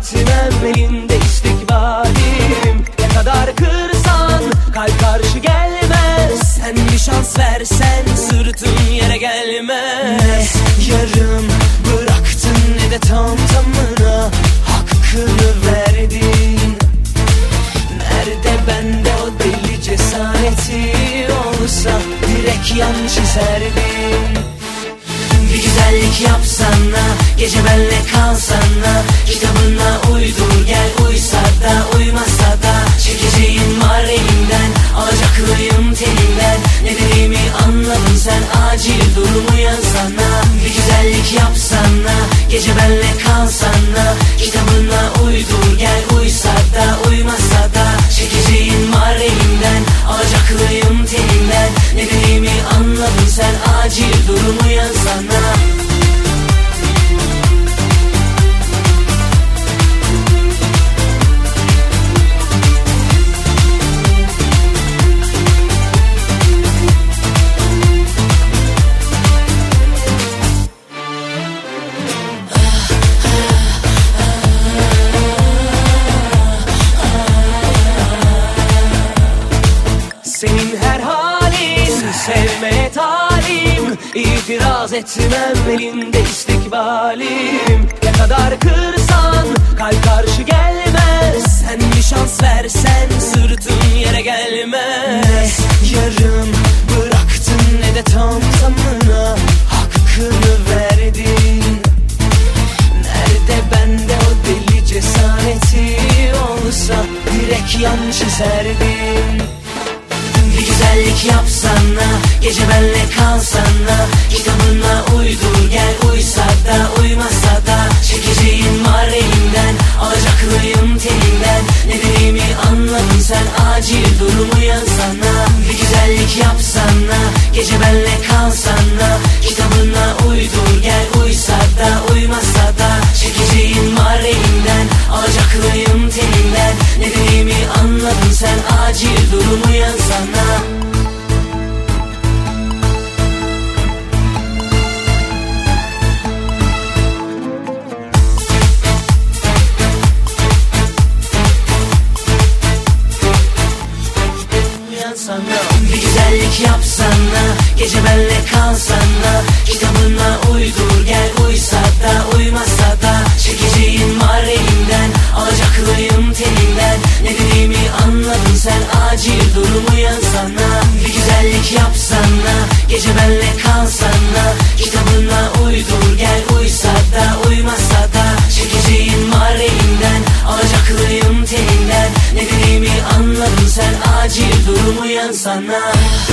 etmem, elinde istikbalim. Ne kadar kırsan kalp karşı gelmez. Sen bir şans versen sırtın yere gelmez. Ne yarım bıraktın ne de tam tamına hakkını verdin. Nerede bende o deli cesareti olsa direkt yan çizerdin. Bir güzellik yapsana, gece benle kalsana, kitabına uydur gel, uysa da uymasa da çekeceğim var elimden, alacaklıyım telinden. Ne dediğimi anladın sen, acil durum uyansana. Bir güzellik yapsana, gece benle kalsana, kitabına uydur gel, uysa da uymasa da çekeceğim var elimden, alacaklıyım telinden. Ne dediğimi anladın sen, acil durum uyansana. Senin her halin sevmeye talim. İtiraz etmem, elinde istikbalim. Ne kadar kırsan kalp karşı gelmez. Sen bir şans versen sırtın yere gelmez. Yarım bıraktın ne de tam tamına hakkını verdin. Nerede bende o deli cesareti olsa direkt yan çizerdin. Bir güzellik yapsana, gece benle kalsana, kitabına uydur gel, uysa da uymasa da çekeceğim var elimden, alacaklıyım telinden. Ne dediğimi anladın sen, acil durum uyansana. Bir güzellik yapsana, gece benle kalsana, kitabına uydur gel, uysa da uymasa da çekeceğim var elimden, alacaklıyım telinden. Ne dediğimi anladın sen, acil durum uyansana. Bir güzellik yapsana, gece benle kalsana, kitabına uydur gel, uysa da uymasa da çekeceğim var elimden, alacaklıyım telinden. Ne dediğimi anladın sen, acil durum uyansana. Bir güzellik yapsana, gece benle kalsana, kitabına uydur gel, uysa da uymasa da çekeceğim var elimden, alacaklıyım telinden. Ne dediğimi anladın sen, acil durum uyansana.